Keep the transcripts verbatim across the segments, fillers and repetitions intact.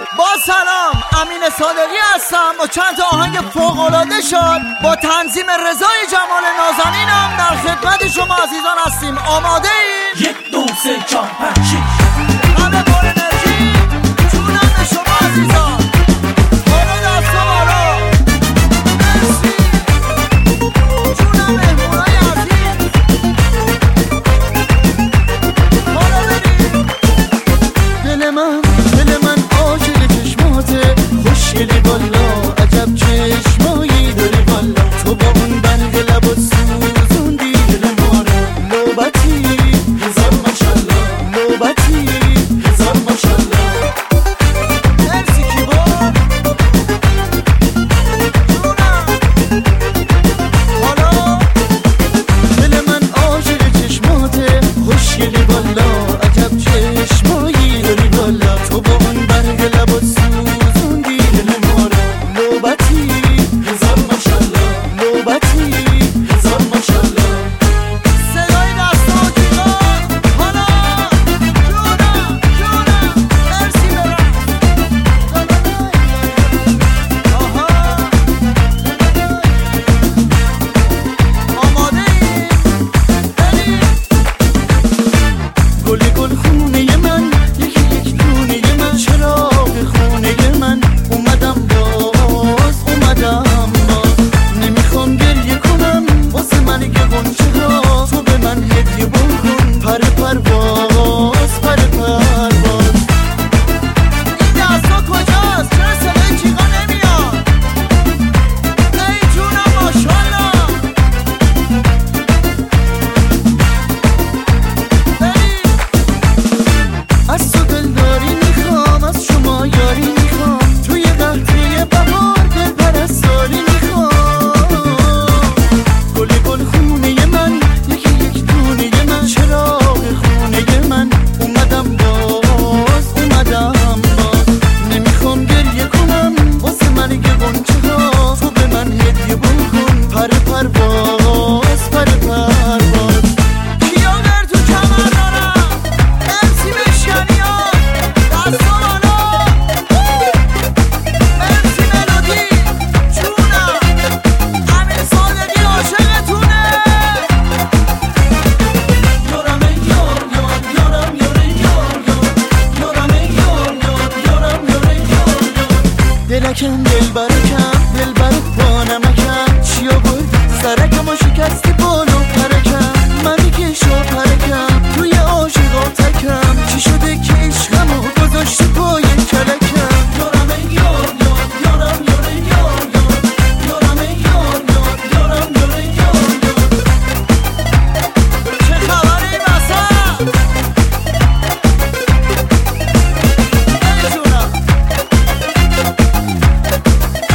با سلام، امین صادقی هستم با چند تا آهنگ فوق‌العاده شد با تنظیم رضای جمال نازنینم در خدمت شما عزیزان هستیم. آماده این؟ یک دو سه چهار پنج شش همه پر انرژی جونم به شما عزیزان. بالا دستا بالا، مرسی جونم مهمونای عزیز. بالا بریم. دل من دل من عاشق چشماته، خوشگلی والا، عجب چشمایی داری والا. تو با اون برق لبات سوزوندی دل ما رو. نوبتی هزار ماشالله، نوبتی هزار ماشالله. مرسی کیبور جونم. حالا دل من عاشق چشماته، خوشگلی والا، عجب چشمایی داری والا. تو با اون برق لبات سوزوندی دل ما رو. نوبتی هزار ماشالله، نوبتی هزار ماشالله. صدای دستا و جیغا. حالا جونم جونم. مرسی برم. آها آماده ای؟ بریم. گل گل خونه من، یکی یک دونه من، چراغ خونه من. اومدم باز اومدم باز، نمیخوام گریه کنم واسه من که غنچه ها. تو به من هدیه بکن، پر پرواز پر پرواز. این دستا کجاست؟ چرا صدای جیغا نمیاد؟ ای جونم ماشالله. بریم. از تو دلداری میخوام، از شما یاری میخوام، توی قهطی بهار دل پرستاری میخوام. گل گل خونه من، یکی یک دونه من، چراغ خونه من. اومدم باز اومدم باز، نمیخوام گریه کنم واسه من که غنچه ها. تو به من هدیه بکن، پر پرواز پر پرواز. کیا در تو کمر دارم؟ مرسی بشکنیان. دستا بالا. مرسی ملودی جونم. امین صادقی عاشقتونه. یارم یار یار یارم یار یار یار یارم یار یار یارم یار یار یار. دلکم دل برکم، دل برک با نمکم. چیا بود سرکم و شکستی بالو پرکم. منی که شو پرکم توی عاشقا تکم. چی شده که عشقمو گذاشتی پای کلکم؟ یارم یار یار یارم یار یار یار یارم یار یار یارم یار یار یار. چه خبره این وسط؟ ای جونم.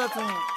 براتون.